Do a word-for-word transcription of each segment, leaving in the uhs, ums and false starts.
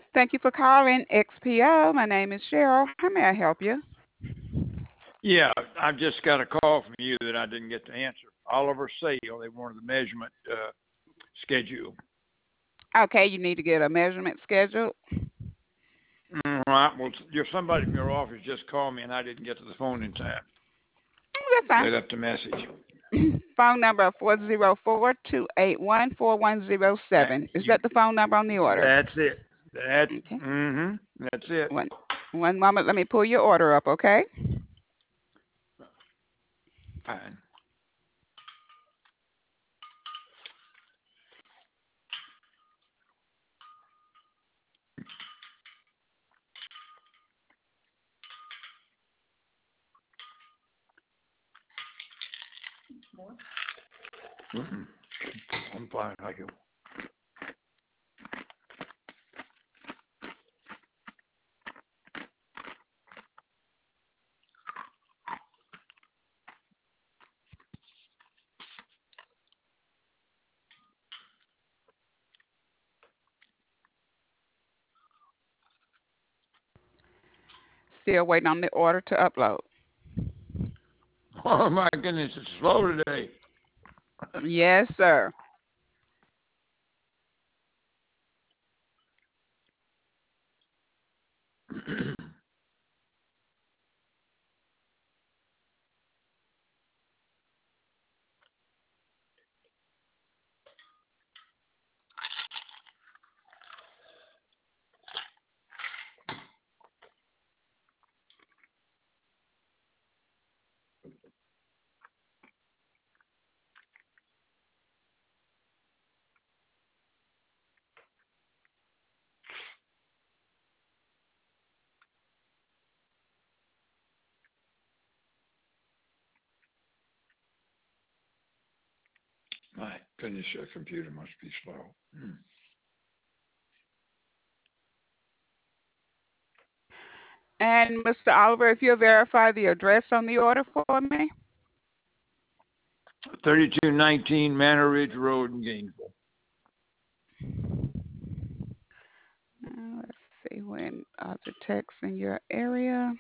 Thank you for calling X P O. My name is Cheryl. How may I help you? Yeah, I just got a call from you that I didn't get to answer. Oliver Sale, they wanted the measurement uh, schedule. Okay, you need to get a measurement scheduled. Mm, right. Well, your somebody from your office just called me, and I didn't get to the phone in time. Oh, that's fine. They left a message. Phone number four zero four, two eight one, four one zero That, seven. Is you, that the phone number on the order? that's it. That. Okay. Mm-hmm. That's it. One one moment. Let me pull your order up, okay? Fine. Mm-hmm. I'm fine. Thank you. Still waiting on the order to upload. Oh my goodness, it's slow today. Yes, sir. My goodness, your computer must be slow. Mm. And Mister Oliver, if you'll verify the address on the order for me. thirty-two nineteen Manor Ridge Road in Gainesville. Uh, let's see when uh, the text in your area.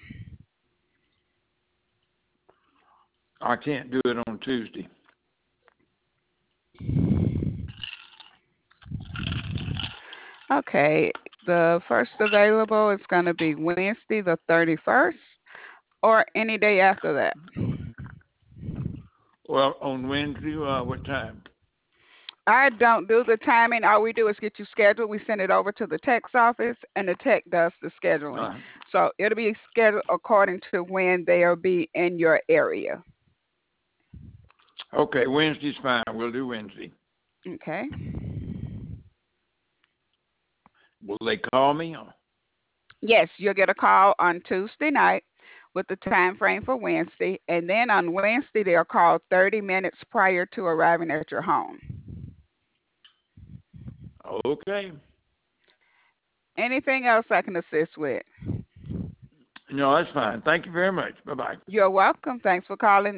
I can't do it on Tuesday. Okay, the first available is going to be Wednesday, the thirty-first, or any day after that. Well, on Wednesday, uh, what time? I don't do the timing. All we do is get you scheduled. We send it over to the text office, and the tech does the scheduling. Uh, So it'll be scheduled according to when they'll be in your area. okay, Wednesday's fine. We'll do Wednesday. Okay. Will they call me? Or- Yes, you'll get a call on Tuesday night with the time frame for Wednesday, and then on Wednesday they'll call thirty minutes prior to arriving at your home. Okay. Anything else I can assist with? No, that's fine. Thank you very much. Bye bye. You're welcome. Thanks for calling